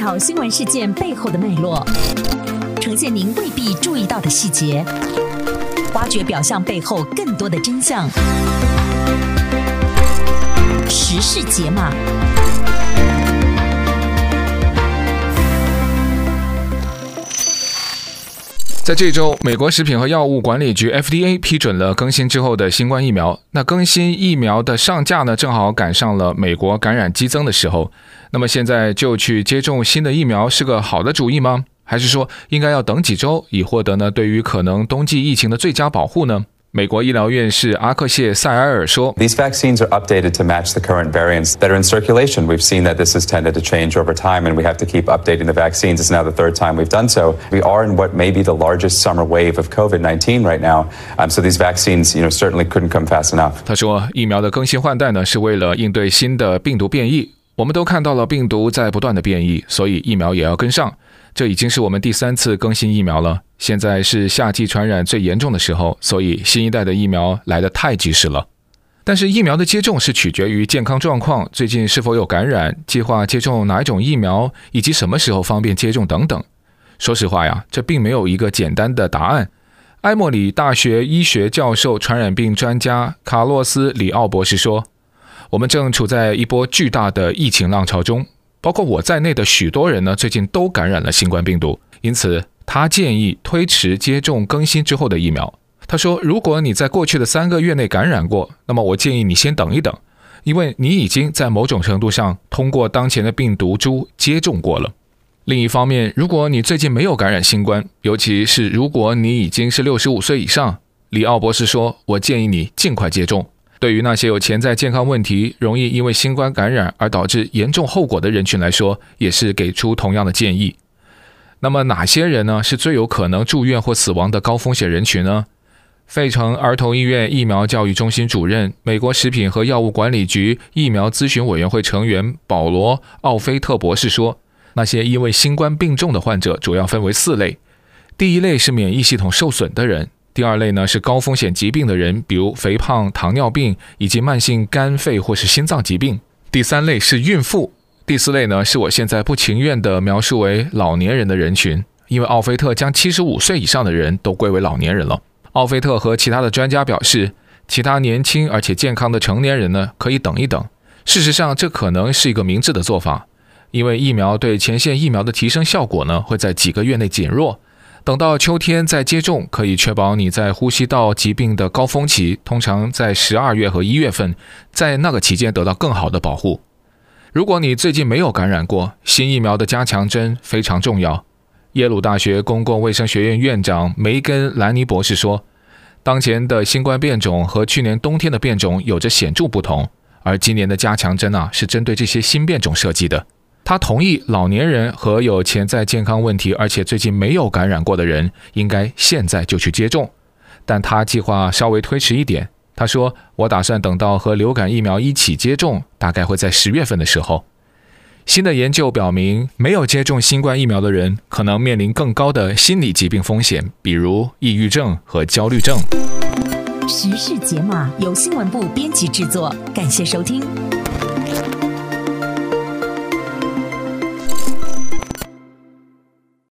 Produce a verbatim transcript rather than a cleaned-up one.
讨新闻事件背后的脉络，呈现您未必注意到的细节，挖掘表象背后更多的真相。时事解码。 在这周，美国食品和药物管理局 F D A 批准了更新之后的新冠疫苗。那更新疫苗的上架呢，正好赶上了美国感染激增的时候。那么现在就去接种新的疫苗是个好的主意吗？还是说应该要等几周，以获得呢对于可能冬季疫情的最佳保护呢？美国医疗院士阿克谢塞埃尔说 These vaccines are updated to match the current variants that are in circulation. We've seen that this has tended to change over time, and we have to keep updating the vaccines. It's now the third time we've done so. We are in what may be the largest summer wave of COVID nineteen right now, um, so these vaccines, you know, certainly couldn't come fast enough. 他说，疫苗的更新换代呢，是为了应对新的病毒变异。我们都看到了病毒在不断的变异，所以疫苗也要跟上。这已经是我们第三次更新疫苗了。现在是夏季传染最严重的时候，所以新一代的疫苗来得太及时了。但是疫苗的接种是取决于健康状况，最近是否有感染，计划接种哪一种疫苗，以及什么时候方便接种等等。说实话呀，这并没有一个简单的答案。埃默里大学医学教授、传染病专家卡洛斯·里奥博士说，我们正处在一波巨大的疫情浪潮中，包括我在内的许多人呢，最近都感染了新冠病毒，因此他建议推迟接种更新之后的疫苗。他说，如果你在过去的三个月内感染过，那么我建议你先等一等，因为你已经在某种程度上通过当前的病毒株接种过了。另一方面，如果你最近没有感染新冠，尤其是如果你已经是六十五岁以上，里奥博士说，我建议你尽快接种。对于那些有潜在健康问题，容易因为新冠感染而导致严重后果的人群来说，也是给出同样的建议。那么哪些人呢是最有可能住院或死亡的高风险人群呢？费城儿童医院疫苗教育中心主任、美国食品和药物管理局疫苗咨询委员会成员保罗·奥菲特博士说，那些因为新冠病重的患者主要分为四类。第一类是免疫系统受损的人，第二类呢是高风险疾病的人，比如肥胖、糖尿病以及慢性肝肺或是心脏疾病。第三类是孕妇。第四类呢是我现在不情愿地描述为老年人的人群，因为奥菲特将七十五岁以上的人都归为老年人了。奥菲特和其他的专家表示，其他年轻而且健康的成年人呢可以等一等。事实上，这可能是一个明智的做法，因为疫苗对前线疫苗的提升效果呢会在几个月内减弱。等到秋天再接种，可以确保你在呼吸道疾病的高峰期，通常在十二月和一月份，在那个期间得到更好的保护。如果你最近没有感染过，新疫苗的加强针非常重要。耶鲁大学公共卫生学院院长梅根·兰尼博士说，当前的新冠变种和去年冬天的变种有着显著不同，而今年的加强针啊是针对这些新变种设计的。他同意老年人和有潜在健康问题而且最近没有感染过的人应该现在就去接种，但他计划稍微推迟一点。他说，我打算等到和流感疫苗一起接种，大概会在十月份的时候。新的研究表明，没有接种新冠疫苗的人可能面临更高的心理疾病风险，比如抑郁症和焦虑症。 时事解码由新闻部编辑制作，感谢收听。